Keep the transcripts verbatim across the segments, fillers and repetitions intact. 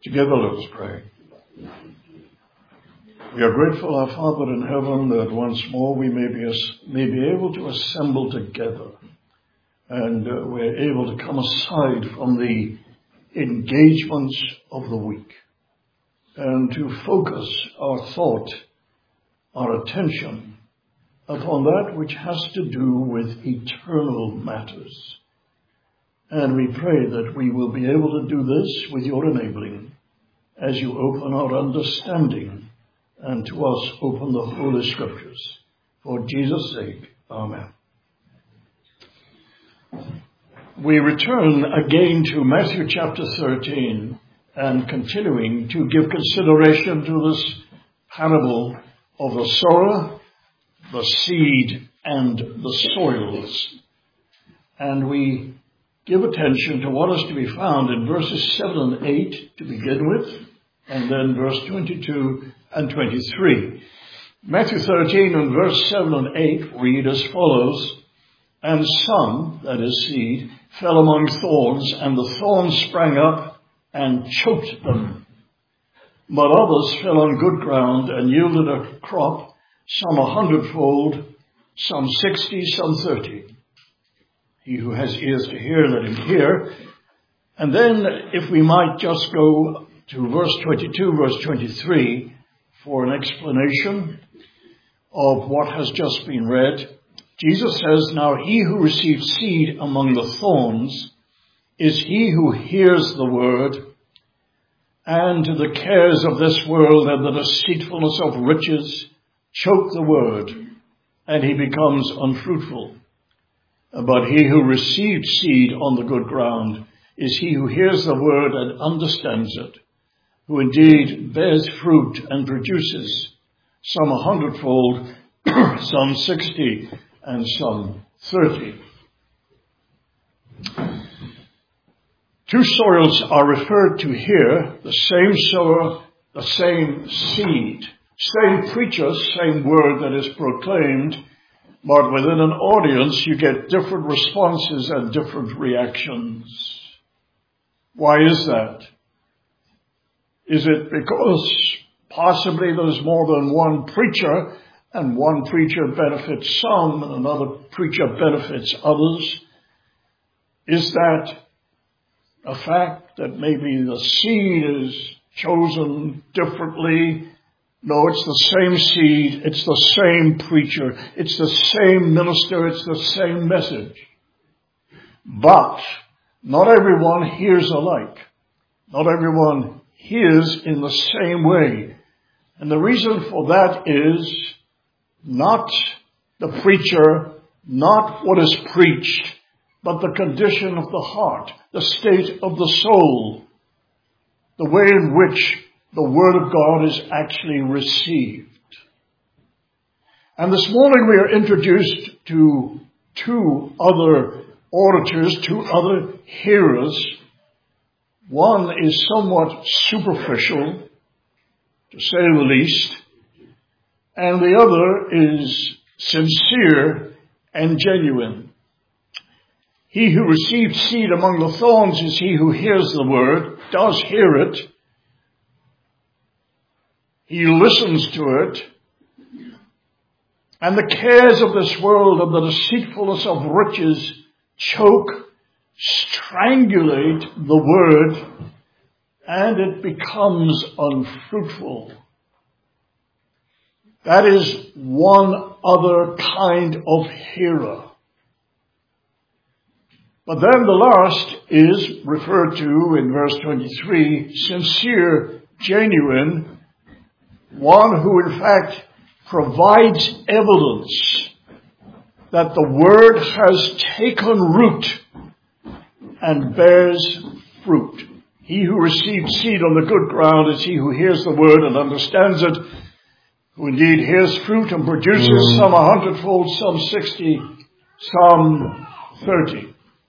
Together let us pray. We are grateful, our Father in heaven, that once more we may be, may be able to assemble together, and uh, we're able to come aside from the engagements of the week and to focus our thought, our attention upon that which has to do with eternal matters. And we pray that we will be able to do this with your enabling as you open our understanding and to us open the Holy Scriptures. For Jesus' sake, amen. We return again to Matthew chapter thirteen and continuing to give consideration to this parable of the sower, the seed, and the soils. And we give attention to what is to be found in verses seven and eight to begin with, and then verse twenty-two and twenty-three. Matthew thirteen and verse seven and eight read as follows: And some, that is seed, fell among thorns, and the thorns sprang up and choked them. But others fell on good ground and yielded a crop, some a hundredfold, some sixty, some thirty. He who has ears to hear, let him hear. And then, if we might just go to verse twenty-two, verse twenty-three, for an explanation of what has just been read. Jesus says, Now he who receives seed among the thorns is he who hears the word, and the cares of this world and the deceitfulness of riches choke the word, and he becomes unfruitful. But he who receives seed on the good ground is he who hears the word and understands it, who indeed bears fruit and produces some a hundredfold, some sixty, and some thirty. Two soils are referred to here, the same sower, the same seed, same preacher, same word that is proclaimed, but within an audience you get different responses and different reactions. Why is that? Is it because possibly there's more than one preacher, and one preacher benefits some and another preacher benefits others? Is that a fact that maybe the seed is chosen differently? No, it's the same seed, it's the same preacher, it's the same minister, it's the same message. But not everyone hears alike. Not everyone hears in the same way. And the reason for that is not the preacher, not what is preached, but the condition of the heart, the state of the soul, the way in which the Word of God is actually received. And this morning we are introduced to two other auditors, two other hearers. One is somewhat superficial, to say the least, and the other is sincere and genuine. He who receives seed among the thorns is he who hears the word, does hear it. He listens to it. And the cares of this world and the deceitfulness of riches choke, strangulate the word, and it becomes unfruitful. That is one other kind of hearer. But then the last is referred to in verse twenty-three, sincere, genuine, one who in fact provides evidence that the word has taken root and bears fruit. He who receives seed on the good ground is he who hears the word and understands it, who indeed hears fruit and produces some a hundredfold, some sixty, some thirty.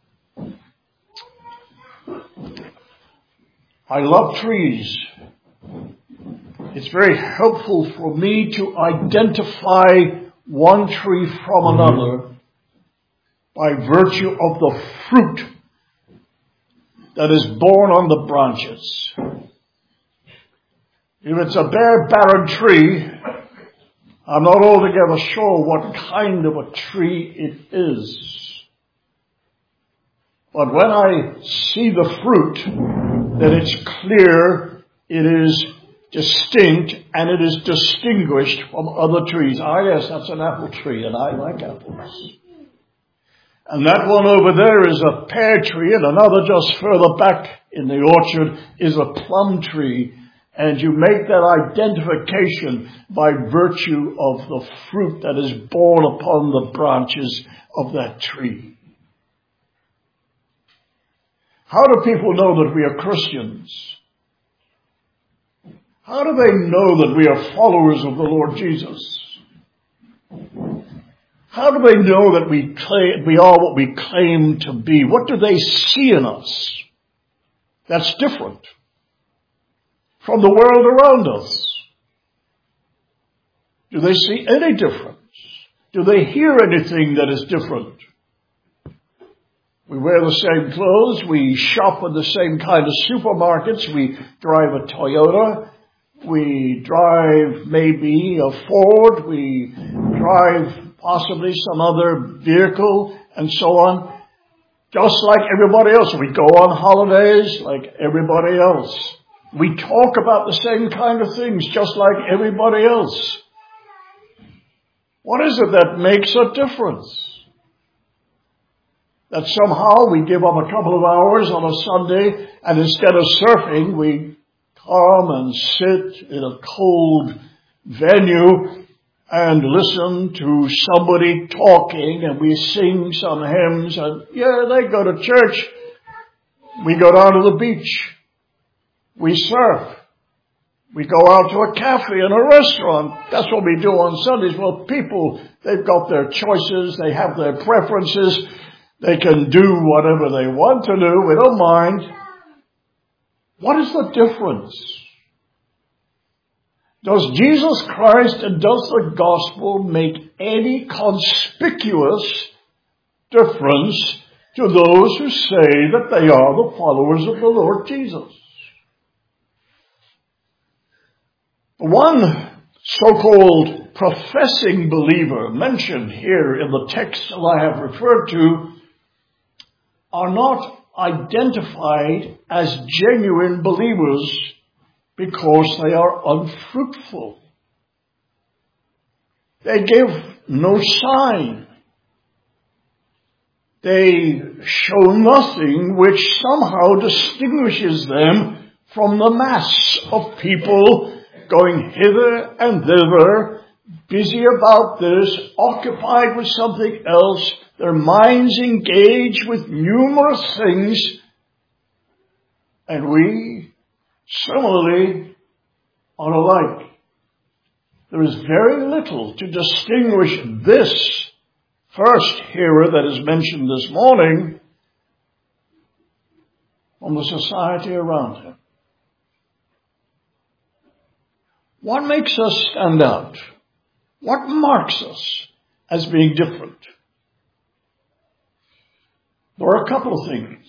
I love trees. It's very helpful for me to identify one tree from another by virtue of the fruit that is borne on the branches. If it's a bare, barren tree, I'm not altogether sure what kind of a tree it is. But when I see the fruit, then it's clear, it is distinct, and it is distinguished from other trees. Ah, yes, that's an apple tree, and I like apples. And that one over there is a pear tree, and another just further back in the orchard is a plum tree. And you make that identification by virtue of the fruit that is borne upon the branches of that tree. How do people know that we are Christians? How do they know that we are followers of the Lord Jesus? How do they know that we claim, we are what we claim to be? What do they see in us that's different from the world around us? Do they see any difference? Do they hear anything that is different? We wear the same clothes. We shop in the same kind of supermarkets. We drive a Toyota. We drive maybe a Ford. We drive possibly some other vehicle and so on. Just like everybody else. We go on holidays like everybody else. We talk about the same kind of things just like everybody else. What is it that makes a difference? That somehow we give up a couple of hours on a Sunday and instead of surfing, we come and sit in a cold venue and listen to somebody talking, and we sing some hymns, and yeah, they go to church. We go down to the beach. We surf. We go out to a cafe and a restaurant. That's what we do on Sundays. Well, people, they've got their choices. They have their preferences. They can do whatever they want to do. We don't mind. What is the difference? Does Jesus Christ and does the gospel make any conspicuous difference to those who say that they are the followers of the Lord Jesus? One so-called professing believer mentioned here in the text that I have referred to are not identified as genuine believers because they are unfruitful. They give no sign. They show nothing which somehow distinguishes them from the mass of people going hither and thither, busy about this, occupied with something else, their minds engaged with numerous things, and we similarly are alike. There is very little to distinguish this first hearer that is mentioned this morning from the society around him. What makes us stand out? What marks us as being different? There are a couple of things.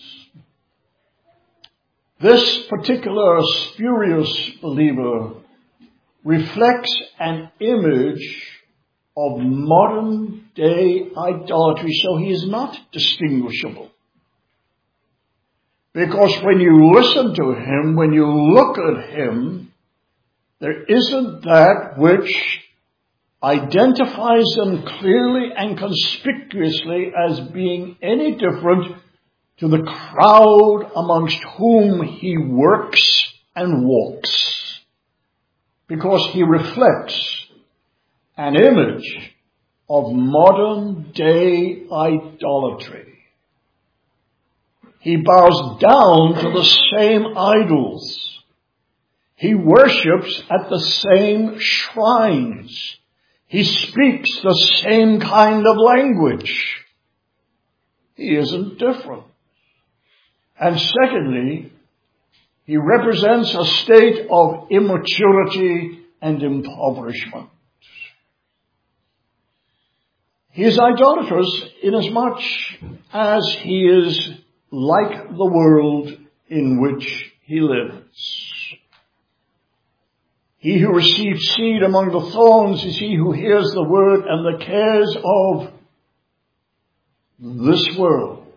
This particular spurious believer reflects an image of modern day idolatry, so he is not distinguishable. Because when you listen to him, when you look at him, there isn't that which identifies them clearly and conspicuously as being any different to the crowd amongst whom he works and walks. Because he reflects an image of modern day idolatry. He bows down to the same idols. He worships at the same shrines. He speaks the same kind of language. He isn't different. And secondly, he represents a state of immaturity and impoverishment. He is idolatrous inasmuch as he is like the world in which he lives. He who receives seed among the thorns is he who hears the word, and the cares of this world.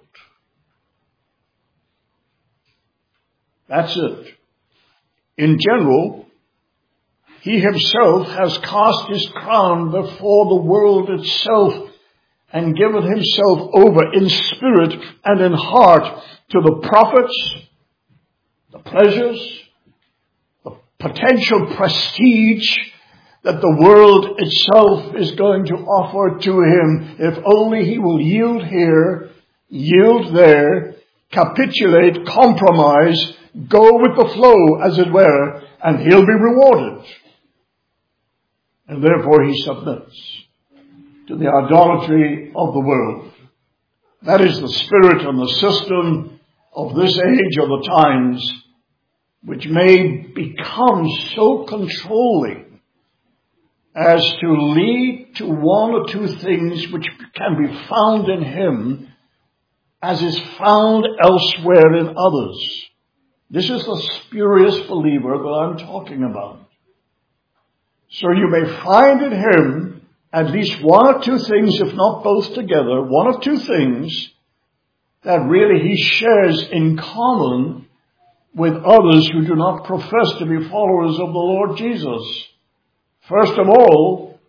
That's it. In general, he himself has cast his crown before the world itself and given himself over in spirit and in heart to the prophets, the pleasures, the potential prestige that the world itself is going to offer to him if only he will yield here, yield there, capitulate, compromise, go with the flow, as it were, and he'll be rewarded. And therefore he submits to the idolatry of the world. That is the spirit and the system of this age or the times, which may become so controlling as to lead to one or two things which can be found in him as is found elsewhere in others. This is the spurious believer that I'm talking about. So you may find in him at least one or two things, if not both together, one or two things that really he shares in common with others who do not profess to be followers of the Lord Jesus. First of all,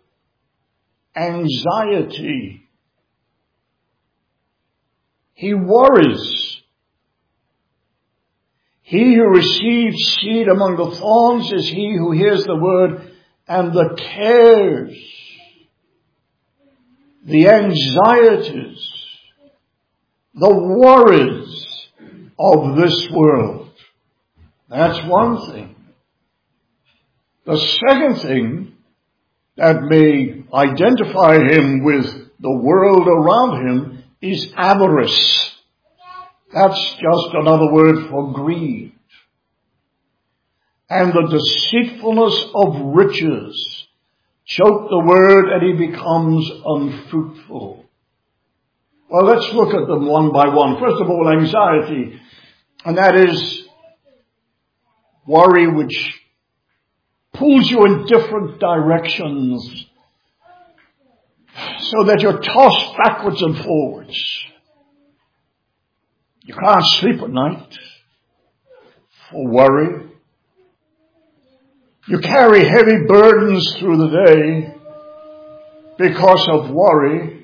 anxiety. He worries. He who receives seed among the thorns is he who hears the word, and the cares, the anxieties, the worries of this world. That's one thing. The second thing that may identify him with the world around him is avarice. That's just another word for greed. And the deceitfulness of riches choke the word, and he becomes unfruitful. Well, let's look at them one by one. First of all, anxiety. And that is worry which pulls you in different directions so that you're tossed backwards and forwards. You can't sleep at night for worry. You carry heavy burdens through the day because of worry.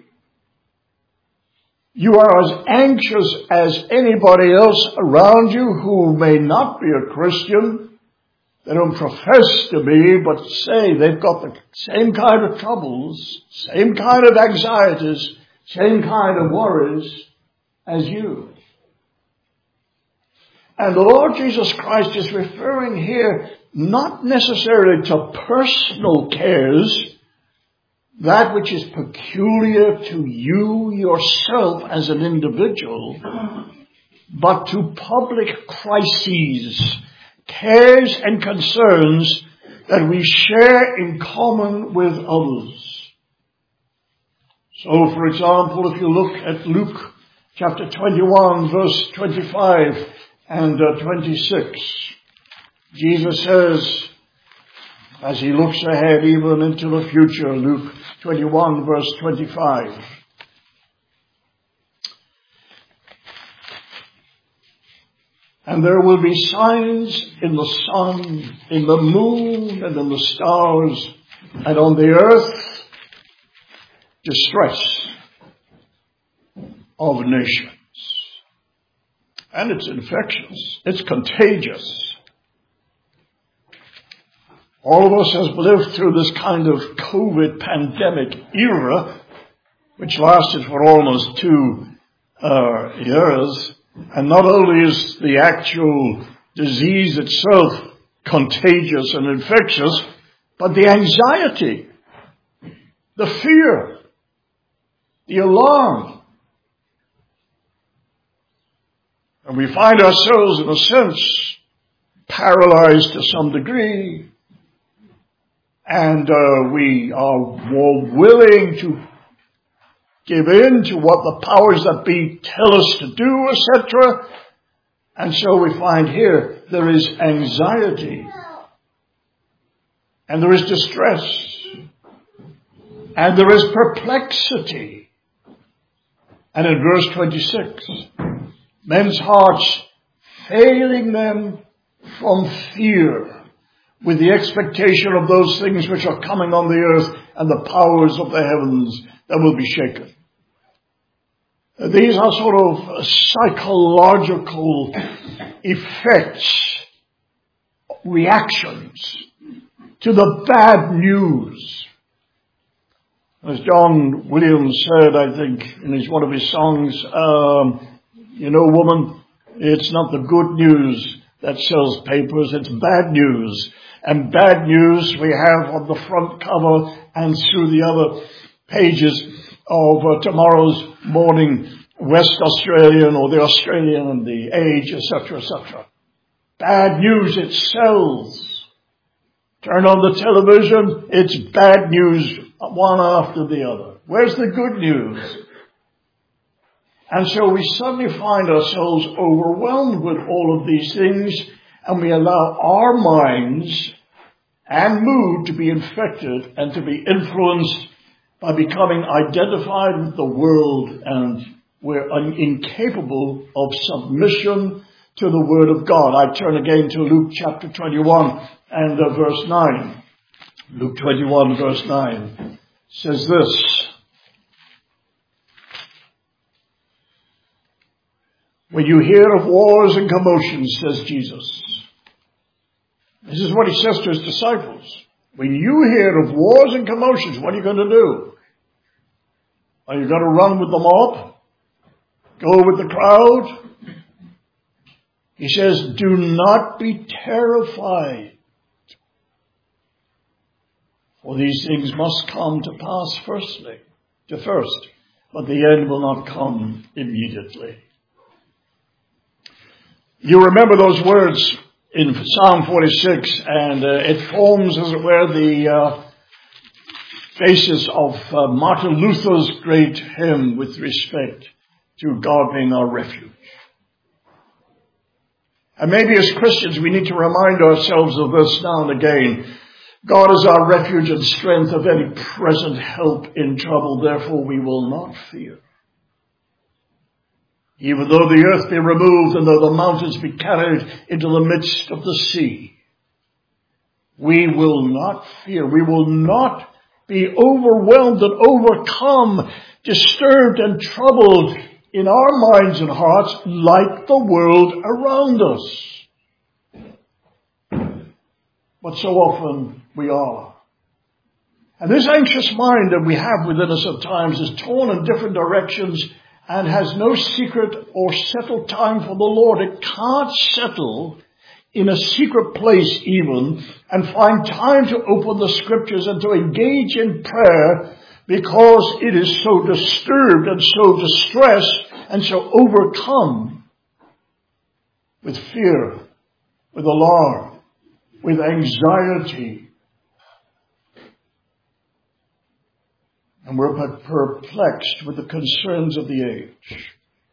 You are as anxious as anybody else around you who may not be a Christian. They don't profess to be, but say they've got the same kind of troubles, same kind of anxieties, same kind of worries as you. And the Lord Jesus Christ is referring here not necessarily to personal cares, that which is peculiar to you yourself as an individual, but to public crises, cares and concerns that we share in common with others. So, for example, if you look at Luke chapter twenty-one, verse twenty-five and uh, twenty-six, Jesus says, as he looks ahead even into the future, Luke twenty-one, verse twenty-five, and there will be signs in the sun, in the moon, and in the stars, and on the earth, distress of nations. And it's infectious. It's contagious. All of us have lived through this kind of COVID pandemic era, which lasted for almost two uh, years. And not only is the actual disease itself contagious and infectious, but the anxiety, the fear, the alarm. And we find ourselves, in a sense, paralyzed to some degree. And uh, we are more willing to give in to what the powers that be tell us to do, et cetera. And so we find here there is anxiety. and there is distress, and there is perplexity. And in verse twenty-six, men's hearts failing them from fear, with the expectation of those things which are coming on the earth and the powers of the heavens that will be shaken. These are sort of psychological effects, reactions to the bad news. As John Williams said, I think, in his, one of his songs, um, you know, woman, it's not the good news that sells papers, it's bad news. And bad news we have on the front cover and through the other pages of uh, tomorrow's morning West Australian or the Australian and the Age, et cetera, et cetera. Bad news, it sells. Turn on the television, it's bad news, one after the other. Where's the good news? And so we suddenly find ourselves overwhelmed with all of these things, and we allow our minds and mood to be infected and to be influenced by becoming identified with the world, and we're incapable of submission to the Word of God. I turn again to Luke chapter twenty-one and uh, verse nine. Luke twenty-one verse nine says this: when you hear of wars and commotions, says Jesus. This is what he says to his disciples. When you hear of wars and commotions, what are you going to do? Are you going to run with the mob? Go with the crowd? He says, do not be terrified, for these things must come to pass firstly, to first, but the end will not come immediately. You remember those words in Psalm forty-six, and uh, it forms, as it were, the uh, basis of uh, Martin Luther's great hymn with respect to God being our refuge. And maybe as Christians we need to remind ourselves of this now and again. God is our refuge and strength of any present help in trouble, therefore we will not fear. Even though the earth be removed and though the mountains be carried into the midst of the sea, we will not fear. We will not be overwhelmed and overcome, disturbed and troubled in our minds and hearts like the world around us. But so often we are. And this anxious mind that we have within us at times is torn in different directions and has no secret or settled time for the Lord. It can't settle in a secret place even and find time to open the scriptures and to engage in prayer because it is so disturbed and so distressed and so overcome with fear, with alarm, with anxiety. And we're perplexed with the concerns of the age.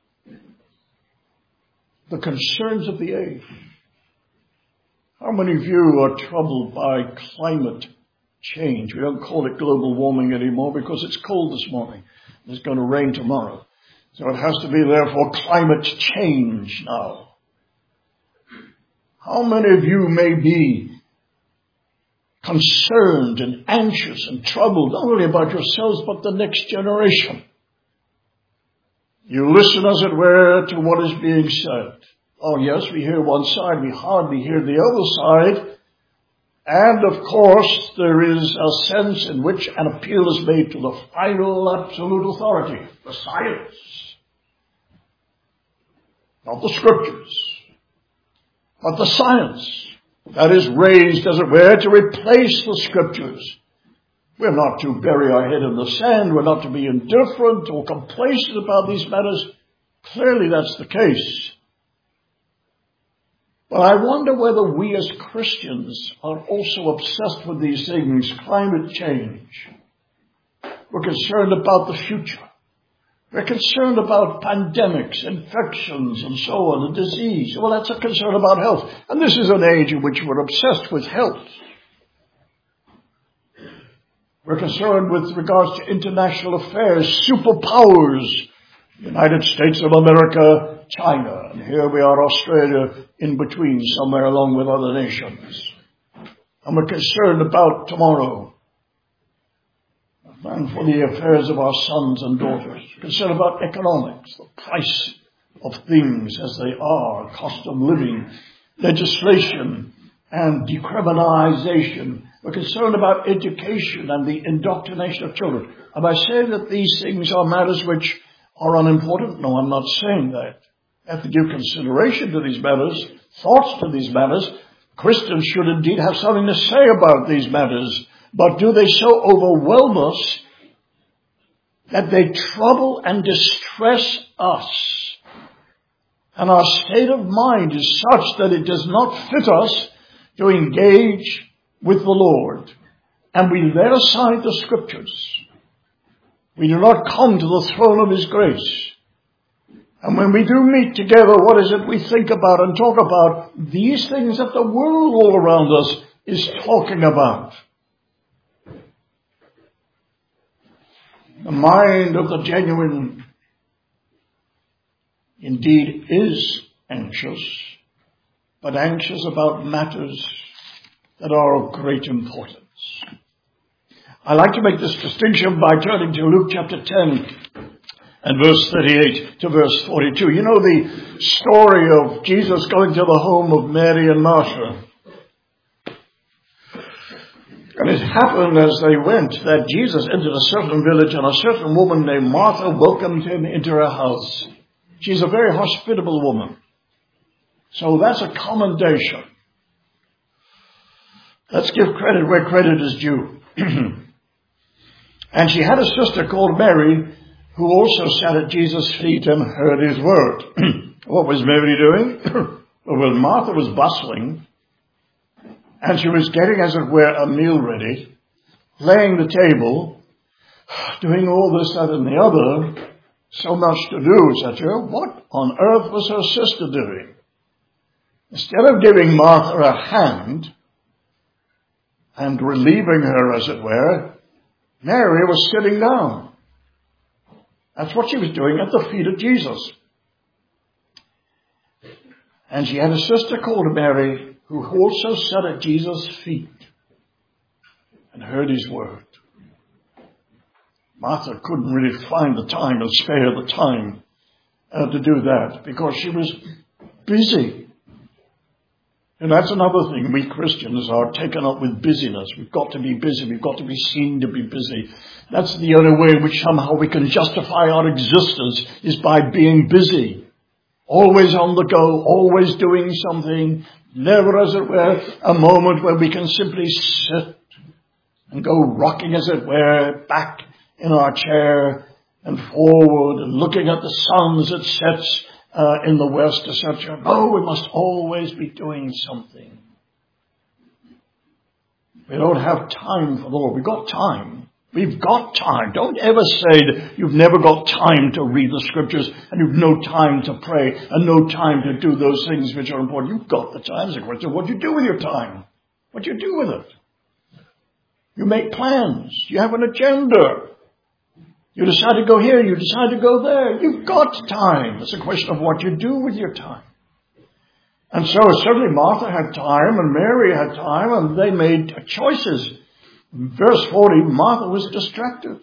The concerns of the age. How many of you are troubled by climate change? We don't call it global warming anymore because it's cold this morning. It's going to rain tomorrow. So it has to be therefore climate change now. How many of you may be concerned and anxious and troubled, not only about yourselves, but the next generation? You listen, as it were, to what is being said. Oh yes, we hear one side, we hardly hear the other side. And of course, there is a sense in which an appeal is made to the final absolute authority, the science. Not the scriptures, but the science that is raised, as it were, to replace the scriptures. We're not to bury our head in the sand. We're not to be indifferent or complacent about these matters. Clearly that's the case. But I wonder whether we as Christians are also obsessed with these things, climate change. We're concerned about the future. We're concerned about pandemics, infections, and so on, and disease. Well, that's a concern about health. And this is an age in which we're obsessed with health. We're concerned with regards to international affairs, superpowers, United States of America, China, and here we are, Australia, in between, somewhere along with other nations. And we're concerned about tomorrow, and for the affairs of our sons and daughters. We're concerned about economics, the price of things as they are, cost of living, legislation, and decriminalization. We're concerned about education and the indoctrination of children. Am I saying that these things are matters which are unimportant? No, I'm not saying that. We have to give consideration to these matters, thoughts to these matters. Christians should indeed have something to say about these matters. But do they so overwhelm us that they trouble and distress us? And our state of mind is such that it does not fit us to engage with the Lord. And we lay aside the Scriptures. We do not come to the throne of His grace. And when we do meet together, what is it we think about and talk about? These things that the world all around us is talking about. The mind of the genuine indeed is anxious, but anxious about matters that are of great importance. I like to make this distinction by turning to Luke chapter ten and verse thirty-eight to verse forty-two. You know the story of Jesus going to the home of Mary and Martha. And it happened as they went that Jesus entered a certain village, and a certain woman named Martha welcomed him into her house. She's a very hospitable woman. So that's a commendation. Let's give credit where credit is due. And she had a sister called Mary, who also sat at Jesus' feet and heard his word. What was Mary doing? Well, Martha was bustling, and she was getting, as it were, a meal ready, laying the table, doing all this, that, and the other. So much to do, said you. What on earth was her sister doing? Instead of giving Martha a hand and relieving her, as it were, Mary was sitting down. That's what she was doing at the feet of Jesus. And she had a sister called Mary, who also sat at Jesus' feet and heard his word. Martha couldn't really find the time and spare the time uh, to do that because she was busy. And that's another thing. We Christians are taken up with busyness. We've got to be busy. We've got to be seen to be busy. That's the only way in which somehow we can justify our existence, is by being busy. Always on the go, always doing something. Never, as it were, a moment where we can simply sit and go rocking, as it were, back in our chair and forward and looking at the sun as it sets uh, in the west, et cetera. No, we must always be doing something. We don't have time for the Lord. We've got time. We've got time. Don't ever say that you've never got time to read the Scriptures and you've no time to pray and no time to do those things which are important. You've got the time. It's a question of what you do with your time. What you do with it. You make plans. You have an agenda. You decide to go here. You decide to go there. You've got time. It's a question of what you do with your time. And so certainly Martha had time and Mary had time, and they made choices. Verse forty, Martha was distracted.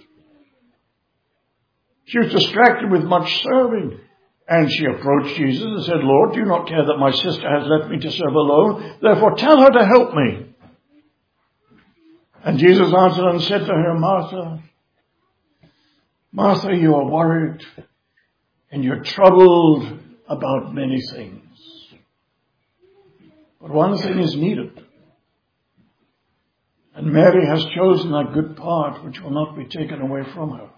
She was distracted with much serving. And she approached Jesus and said, Lord, do you not care that my sister has left me to serve alone? Therefore tell her to help me. And Jesus answered and said to her, Martha, Martha, you are worried and you're troubled about many things. But one thing is needed. And Mary has chosen that good part which will not be taken away from her.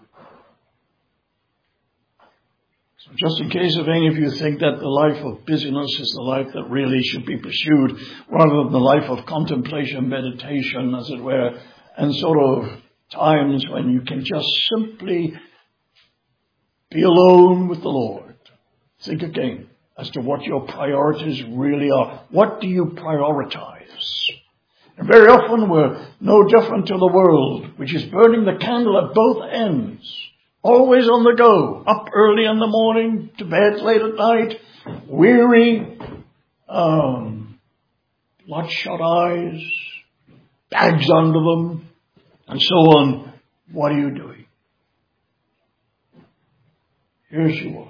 So just in case if any of you think that the life of busyness is the life that really should be pursued, rather than the life of contemplation, meditation, as it were, and sort of times when you can just simply be alone with the Lord. Think again as to what your priorities really are. What do you prioritize? And very often we're no different to the world, which is burning the candle at both ends. Always on the go, up early in the morning, to bed late at night, weary, um, bloodshot eyes, bags under them, and so on. What are you doing? Here she was.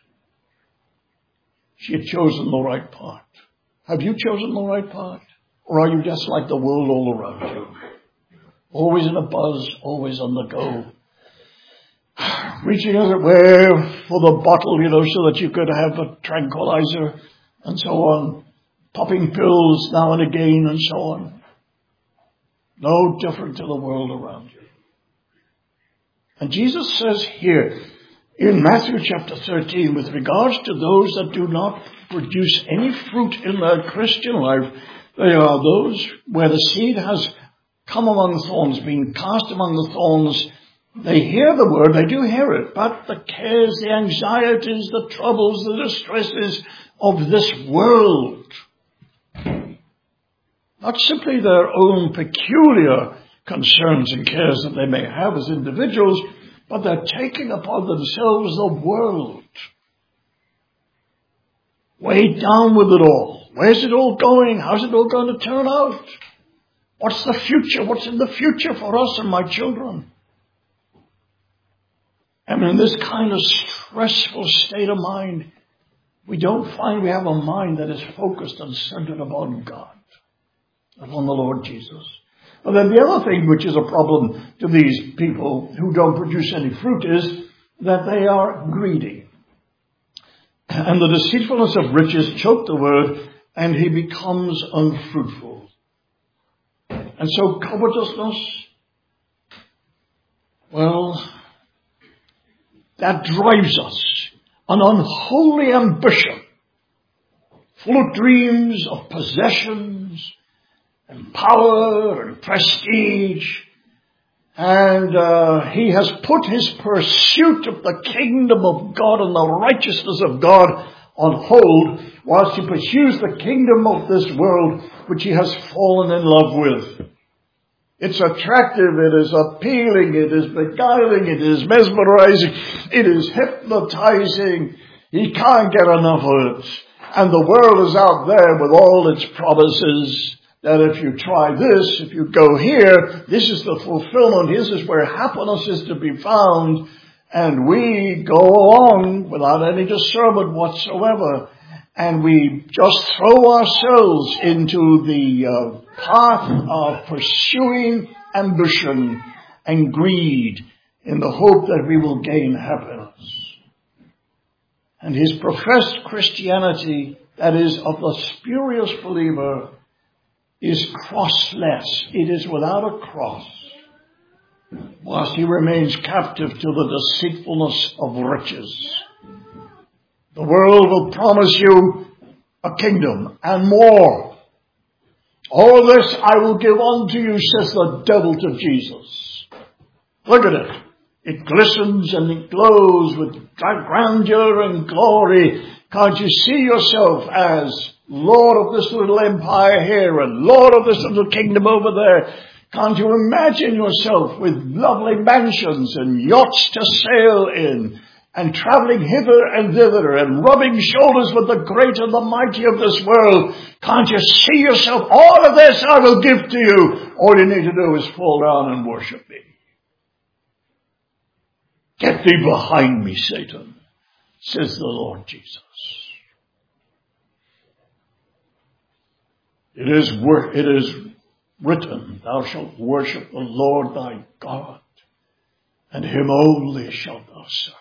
She had chosen the right path. Have you chosen the right path? Or are you just like the world all around you? Always in a buzz, always on the go. Reaching, as it were, for the bottle, you know, so that you could have a tranquilizer and so on. Popping pills now and again and so on. No different to the world around you. And Jesus says here in Matthew chapter thirteen, with regards to those that do not produce any fruit in their Christian life, they are those where the seed has come among thorns, been cast among the thorns. They hear the word, they do hear it, but the cares, the anxieties, the troubles, the distresses of this world, not simply their own peculiar concerns and cares that they may have as individuals, but they're taking upon themselves the world. Weighed down with it all. Where's it all going? How's it all going to turn out? What's the future? What's in the future for us and my children? And in this kind of stressful state of mind, we don't find we have a mind that is focused and centered upon God, upon the Lord Jesus. And then the other thing which is a problem to these people who don't produce any fruit is that they are greedy. And the deceitfulness of riches choke the word, and he becomes unfruitful. And so covetousness, well, that drives us, an unholy ambition, full of dreams of possessions and power and prestige. And uh, he has put his pursuit of the kingdom of God and the righteousness of God on hold, whilst he pursues the kingdom of this world, which he has fallen in love with. It's attractive, it is appealing, it is beguiling, it is mesmerizing, it is hypnotizing. He can't get enough of it. And the world is out there with all its promises that if you try this, if you go here, this is the fulfillment, this is where happiness is to be found. And we go along without any discernment whatsoever. And we just throw ourselves into the uh, path of pursuing ambition and greed in the hope that we will gain happiness. And his professed Christianity, that is of the spurious believer, is crossless. It is without a cross, whilst he remains captive to the deceitfulness of riches. The world will promise you a kingdom and more. All this I will give unto you, says the devil to Jesus. Look at it. It glistens and it glows with grandeur and glory. Can't you see yourself as Lord of this little empire here and Lord of this little kingdom over there? Can't you imagine yourself with lovely mansions and yachts to sail in, and traveling hither and thither and rubbing shoulders with the great and the mighty of this world? Can't you see yourself? All of this I will give to you. All you need to do is fall down and worship me. Get thee behind me, Satan, says the Lord Jesus. It is, wor- it is written, thou shalt worship the Lord thy God, and him only shalt thou serve.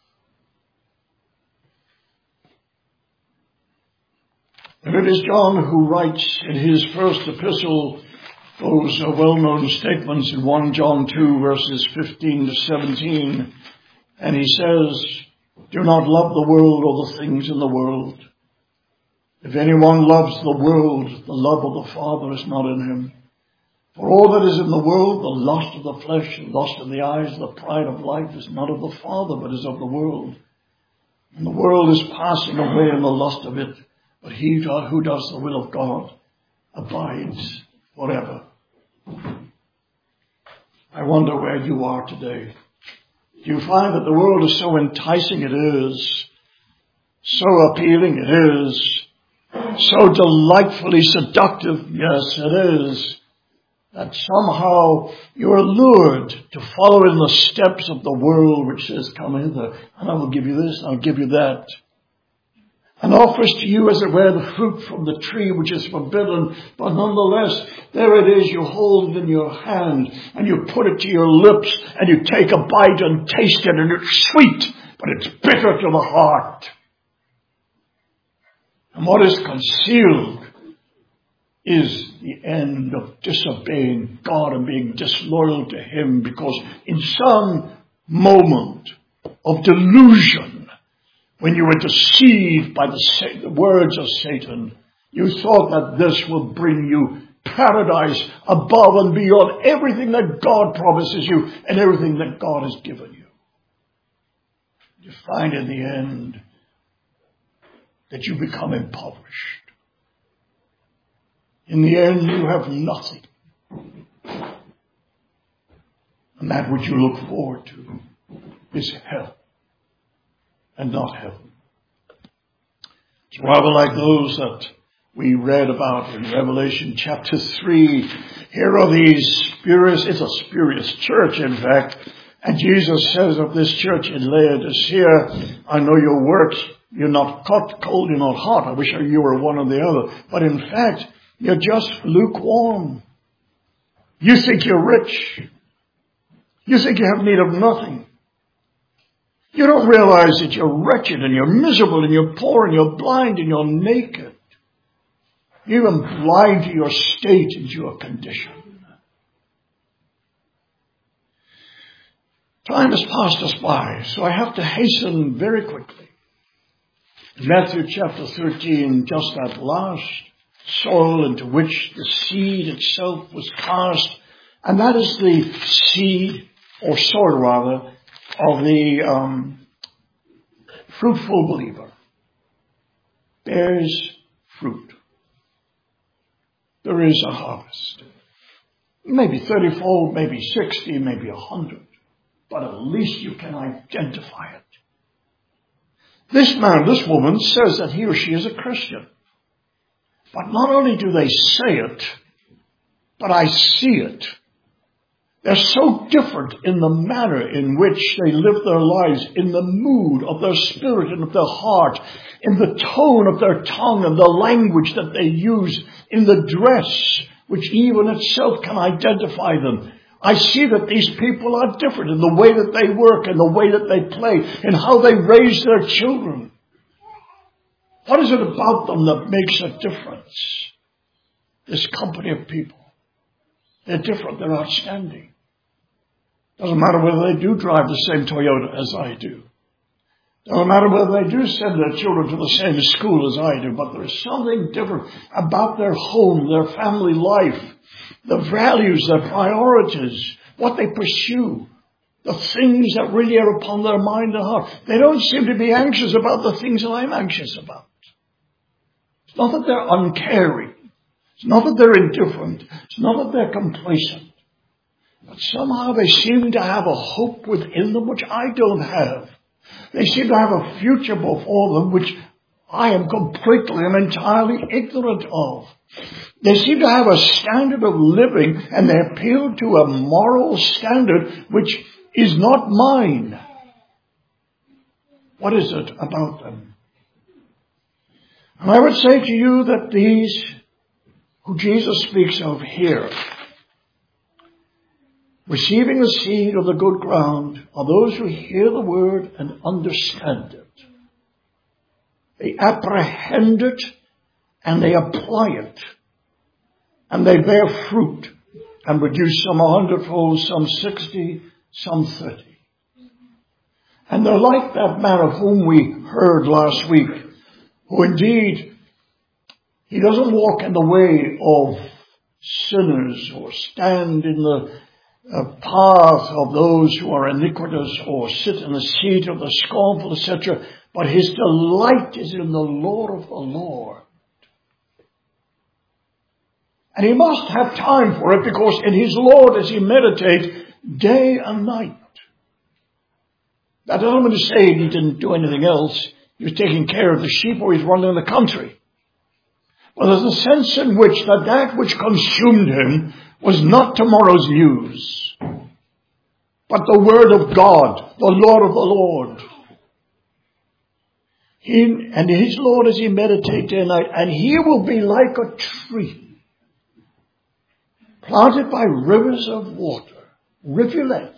And it is John who writes in his first epistle those well-known statements in First John two, verses fifteen to seventeen. And he says, do not love the world or the things in the world. If anyone loves the world, the love of the Father is not in him. For all that is in the world, the lust of the flesh, the lust of the eyes, the pride of life, is not of the Father, but is of the world. And the world is passing away in the lust of it. But he who does the will of God abides forever. I wonder where you are today. Do you find that the world is so enticing? It is. So appealing? It is. So delightfully seductive? Yes, it is. That somehow you're lured to follow in the steps of the world which says, come hither, and I will give you this, and I'll give you that. And offers to you, as it were, the fruit from the tree which is forbidden. But nonetheless, there it is, you hold it in your hand, and you put it to your lips, and you take a bite and taste it, and it's sweet, but it's bitter to the heart. And what is concealed is the end of disobeying God and being disloyal to Him, because in some moment of delusion, when you were deceived by the, the words of Satan, you thought that this will bring you paradise above and beyond everything that God promises you and everything that God has given you. You find in the end that you become impoverished. In the end, you have nothing. And that which you look forward to is hell and not heaven. It's rather like those that we read about in Revelation chapter three. Here are these spurious, it's a spurious church, in fact. And Jesus says of this church in Laodicea, I know your works. You're not hot, cold, you're not hot. I wish you were one or the other. But in fact, you're just lukewarm. You think you're rich. You think you have need of nothing. You don't realize that you're wretched and you're miserable and you're poor and you're blind and you're naked. You're even blind to your state and your condition. Time has passed us by, so I have to hasten very quickly. Matthew chapter thirteen, just that last soil into which the seed itself was cast, and that is the seed, or soil rather, of the um, fruitful believer. Bears fruit. There is a harvest. Maybe thirty-fold, maybe sixty, maybe a hundred, but at least you can identify it. This man, this woman says that he or she is a Christian. But not only do they say it, but I see it. They're so different in the manner in which they live their lives, in the mood of their spirit and of their heart, in the tone of their tongue and the language that they use, in the dress, which even itself can identify them. I see that these people are different in the way that they work, in the way that they play, in how they raise their children. What is it about them that makes a difference? This company of people. They're different. They're outstanding. Doesn't matter whether they do drive the same Toyota as I do. Doesn't matter whether they do send their children to the same school as I do. But there is something different about their home, their family life, the values, their priorities, what they pursue, the things that really are upon their mind and heart. They don't seem to be anxious about the things that I'm anxious about. It's not that they're uncaring. It's not that they're indifferent. It's not that they're complacent. But somehow they seem to have a hope within them which I don't have. They seem to have a future before them which I am completely and entirely ignorant of. They seem to have a standard of living, and they appeal to a moral standard which is not mine. What is it about them? And I would say to you that these who Jesus speaks of here, receiving the seed of the good ground, are those who hear the word and understand it. They apprehend it and they apply it. And they bear fruit and produce some a hundredfold, some sixty, some thirty. And they're like that man of whom we heard last week, who indeed, he doesn't walk in the way of sinners or stand in the uh, path of those who are iniquitous or sit in the seat of the scornful, et cetera. But his delight is in the law of the Lord. And he must have time for it, because in his Lord as he meditates day and night. That doesn't mean to say he didn't do anything else. He was taking care of the sheep, or he's running the country. Well, there's a sense in which that, that which consumed him was not tomorrow's news, but the Word of God, the Lord of the Lord. He, and his Lord as he meditates day and night, and he will be like a tree planted by rivers of water, rivulets,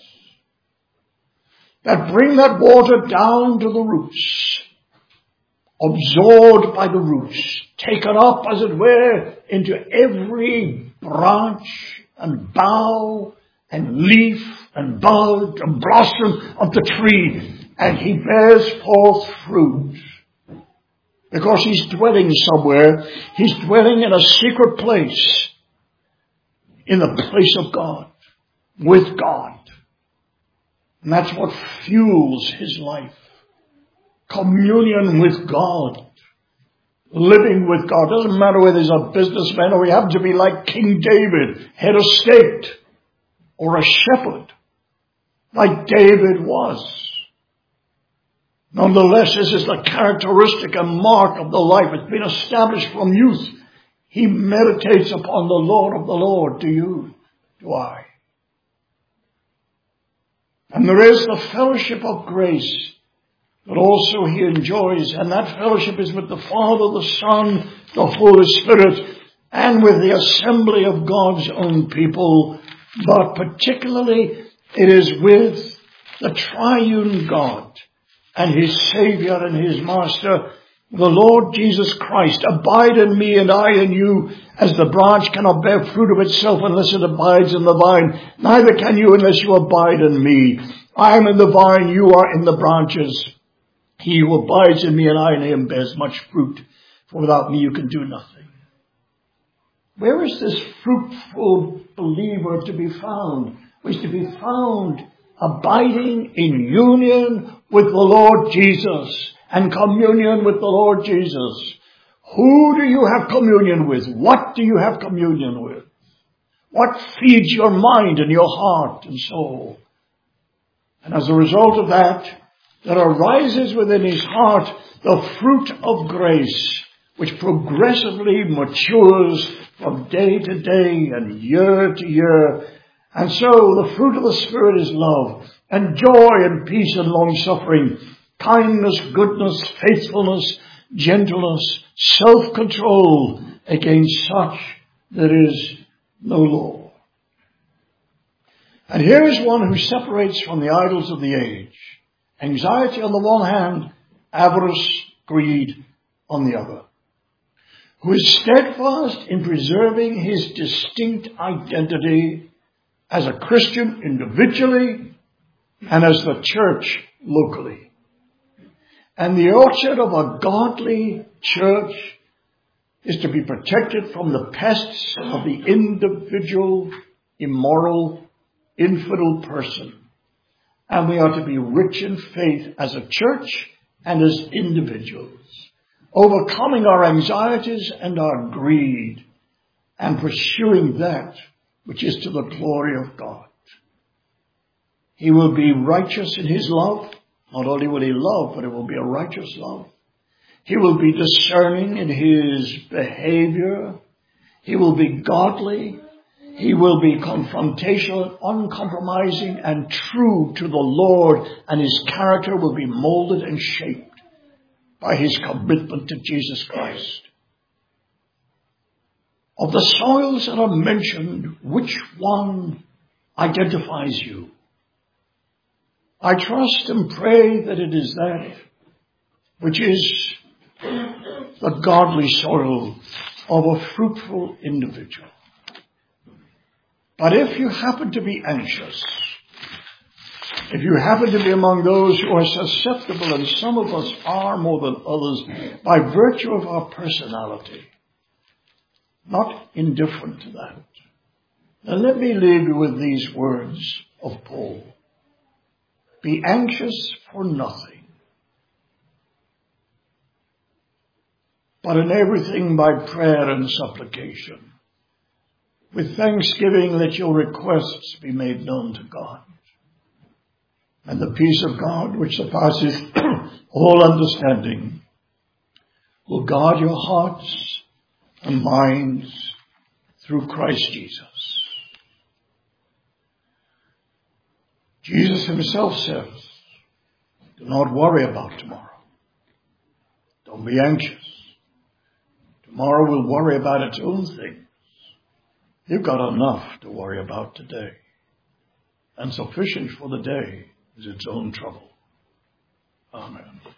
that bring that water down to the roots, absorbed by the roots, taken up, as it were, into every branch and bough and leaf and bud and blossom of the tree, and he bears forth fruit. Because he's dwelling somewhere. He's dwelling in a secret place, in the place of God, with God. And that's what fuels his life. Communion with God. Living with God. Doesn't matter whether he's a businessman or he happens to be like King David, head of state, or a shepherd, like David was. Nonetheless, this is the characteristic and mark of the life. It's been established from youth. He meditates upon the Lord of the Lord. Do you? Do I? And there is the fellowship of grace that also he enjoys. And that fellowship is with the Father, the Son, the Holy Spirit, and with the assembly of God's own people. But particularly it is with the triune God and his Savior and his Master, the Lord Jesus Christ. Abide in me and I in you, as the branch cannot bear fruit of itself unless it abides in the vine. Neither can you unless you abide in me. I am in the vine, you are in the branches. He who abides in me and I in him bears much fruit, for without me you can do nothing. Where is this fruitful believer to be found? Well, he's to be found abiding in union with the Lord Jesus and communion with the Lord Jesus. Who do you have communion with? What do you have communion with? What feeds your mind and your heart and soul? And as a result of that, there arises within his heart the fruit of grace, which progressively matures from day to day and year to year. And so the fruit of the Spirit is love and joy and peace and long-suffering, kindness, goodness, faithfulness, gentleness, self-control. Against such there is no law. And here is one who separates from the idols of the age. Anxiety on the one hand, avarice, greed on the other. Who is steadfast in preserving his distinct identity as a Christian individually and as the church locally. And the orchard of a godly church is to be protected from the pests of the individual, immoral, infidel person. And we are to be rich in faith as a church and as individuals, overcoming our anxieties and our greed and pursuing that which is to the glory of God. He will be righteous in his love. Not only will he love, but it will be a righteous love. He will be discerning in his behavior. He will be godly. He will be confrontational, uncompromising, and true to the Lord, and his character will be molded and shaped by his commitment to Jesus Christ. Of the soils that are mentioned, which one identifies you? I trust and pray that it is that which is the godly soil of a fruitful individual. But if you happen to be anxious, if you happen to be among those who are susceptible, and some of us are more than others, by virtue of our personality, not indifferent to that, then let me leave you with these words of Paul. Be anxious for nothing, but in everything by prayer and supplication, With thanksgiving, let your requests be made known to God. And the peace of God, which surpasses all understanding, will guard your hearts and minds through Christ Jesus. Jesus himself says, do not worry about tomorrow. Don't be anxious. Tomorrow will worry about its own things. You've got enough to worry about today. And sufficient for the day is its own trouble. Amen.